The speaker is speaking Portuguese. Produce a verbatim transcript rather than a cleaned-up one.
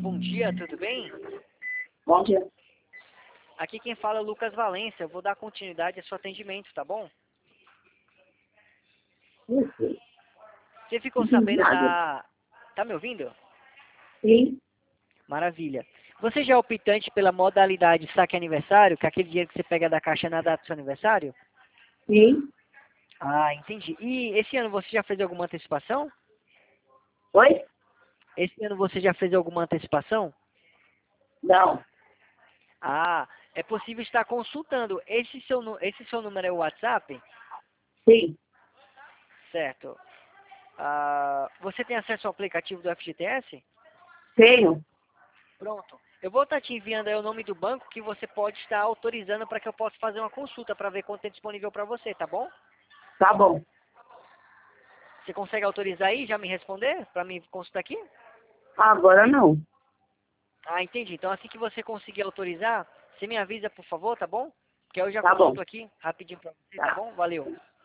bom dia, tudo bem? Bom dia. Aqui quem fala é o Lucas Valência, eu vou dar continuidade ao seu atendimento, tá bom? Isso. Você ficou Não entendi sabendo nada. da... Tá me ouvindo? Sim, Maravilha. Você já é optante pela modalidade saque aniversário, que é aquele dinheiro que você pega da caixa na data do seu aniversário? sim. Ah, entendi. E esse ano você já fez alguma antecipação? Oi? Esse ano você já fez alguma antecipação? Não. Ah, é possível estar consultando. Esse seu, nu- esse seu número é o WhatsApp? Sim. Certo. Ah, você tem acesso ao aplicativo do F G T S? Tenho. Pronto. Eu vou estar te enviando aí o nome do banco que você pode estar autorizando para que eu possa fazer uma consulta para ver quanto tem disponível para você, tá bom? Tá bom. Você consegue autorizar aí e já me responder para me consultar aqui? Agora não. Ah, entendi. Então assim que você conseguir autorizar, você me avisa, por favor, tá bom? Que eu já Tá bom. consulto aqui rapidinho para você, tá Tá. bom? Valeu.